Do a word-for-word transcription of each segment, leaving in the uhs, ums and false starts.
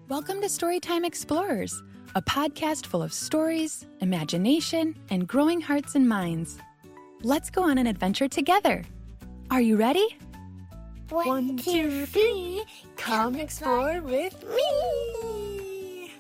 Welcome to Storytime Explorers, a podcast full of stories, imagination, and growing hearts and minds. Let's go on an adventure together. Are you ready? One, two, three, come explore with me!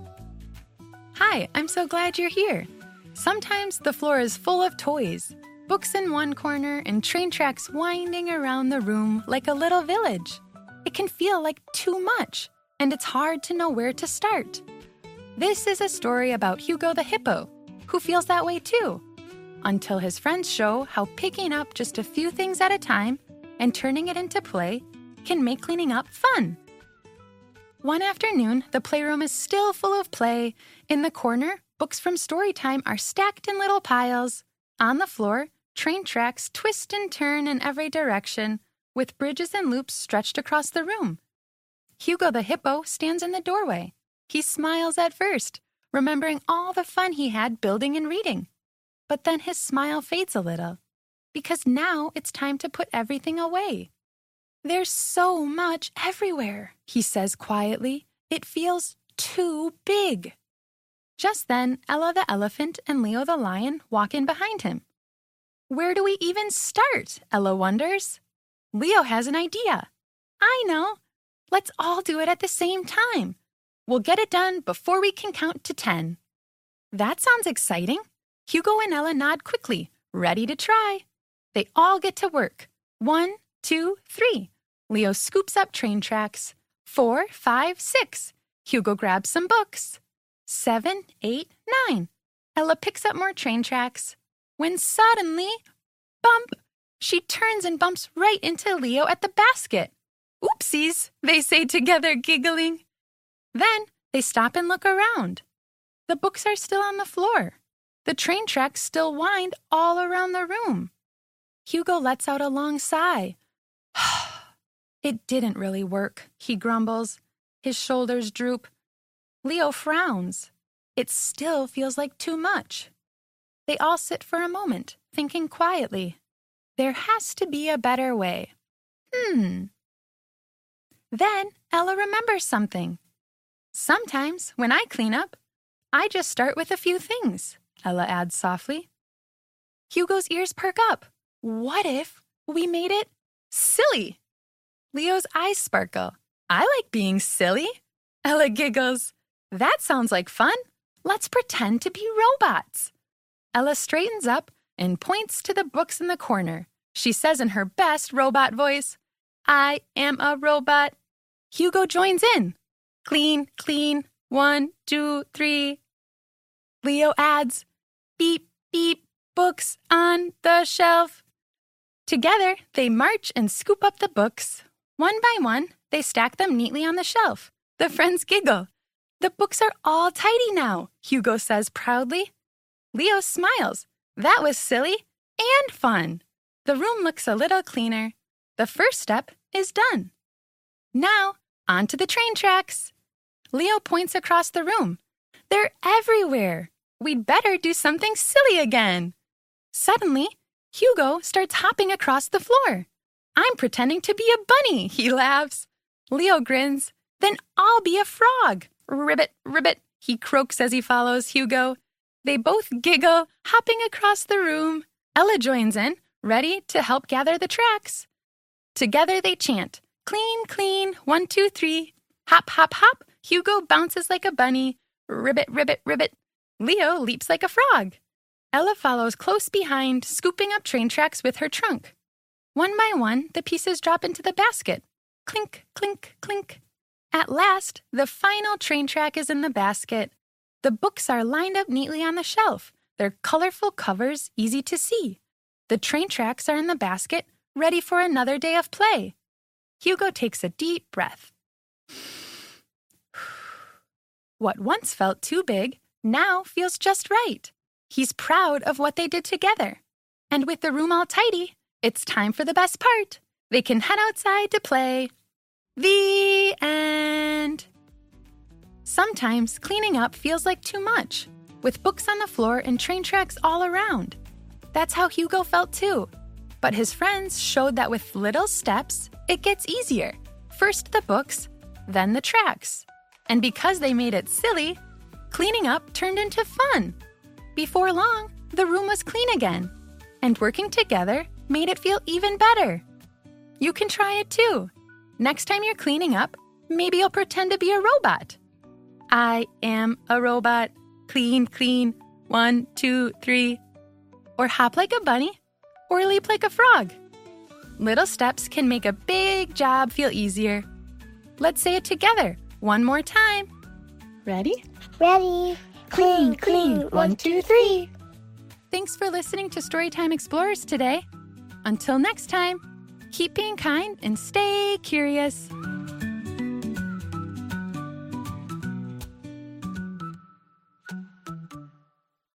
Hi, I'm so glad you're here. Sometimes the floor is full of toys, books in one corner, and train tracks winding around the room like a little village. It can feel like too much, and it's hard to know where to start. This is a story about Hugo the hippo, who feels that way too, until his friends show how picking up just a few things at a time and turning it into play can make cleaning up fun. One afternoon, the playroom is still full of play. In the corner, books from Storytime are stacked in little piles. On the floor, train tracks twist and turn in every direction, with bridges and loops stretched across the room. Hugo the hippo stands in the doorway. He smiles at first, remembering all the fun he had building and reading. But then his smile fades a little, because now it's time to put everything away. There's so much everywhere, he says quietly. It feels too big. Just then, Ella the elephant and Leo the lion walk in behind him. Where do we even start? Ella wonders. Leo has an idea. I know. Let's all do it at the same time. We'll get it done before we can count to ten. That sounds exciting. Hugo and Ella nod quickly, ready to try. They all get to work. One, two, three. Leo scoops up train tracks. Four, five, six. Hugo grabs some books. Seven, eight, nine. Ella picks up more train tracks. When suddenly, bump! She turns and bumps right into Leo at the basket. Oopsies, they say together, giggling. Then they stop and look around. The books are still on the floor. The train tracks still wind all around the room. Hugo lets out a long sigh. It didn't really work, he grumbles. His shoulders droop. Leo frowns. It still feels like too much. They all sit for a moment, thinking quietly. There has to be a better way. Hmm. Then Ella remembers something. Sometimes, when I clean up, I just start with a few things, Ella adds softly. Hugo's ears perk up. What if we made it silly? Leo's eyes sparkle. I like being silly. Ella giggles. That sounds like fun. Let's pretend to be robots. Ella straightens up and points to the books in the corner. She says in her best robot voice, I am a robot. Hugo joins in. Clean, clean, one, two, three. Leo adds, beep, beep, books on the shelf. Together, they march and scoop up the books. One by one, they stack them neatly on the shelf. The friends giggle. The books are all tidy now, Hugo says proudly. Leo smiles. That was silly and fun. The room looks a little cleaner. The first step is done. Now, on to the train tracks. Leo points across the room. They're everywhere. We'd better do something silly again. Suddenly, Hugo starts hopping across the floor. I'm pretending to be a bunny, he laughs. Leo grins. Then I'll be a frog. Ribbit, ribbit, he croaks as he follows Hugo. They both giggle, hopping across the room. Ella joins in, ready to help gather the tracks. Together they chant, clean, clean, one, two, three. Hop, hop, hop, Hugo bounces like a bunny. Ribbit, ribbit, ribbit. Leo leaps like a frog. Ella follows close behind, scooping up train tracks with her trunk. One by one, the pieces drop into the basket. Clink, clink, clink. At last, the final train track is in the basket. The books are lined up neatly on the shelf, their colorful covers easy to see. The train tracks are in the basket, ready for another day of play. Hugo takes a deep breath. What once felt too big now feels just right. He's proud of what they did together. And with the room all tidy, it's time for the best part. They can head outside to play. The end. Sometimes cleaning up feels like too much, with books on the floor and train tracks all around. That's how Hugo felt too. But his friends showed that with little steps, it gets easier. First the books, then the tracks. And because they made it silly, cleaning up turned into fun. Before long, the room was clean again, and working together made it feel even better. You can try it too. Next time you're cleaning up, maybe you'll pretend to be a robot. I am a robot. Clean, clean. One, two, three. Or hop like a bunny, or leap like a frog. Little steps can make a big job feel easier. Let's say it together one more time. Ready? Ready. Clean, clean. One, two, three. Thanks for listening to Storytime Explorers today. Until next time, keep being kind and stay curious.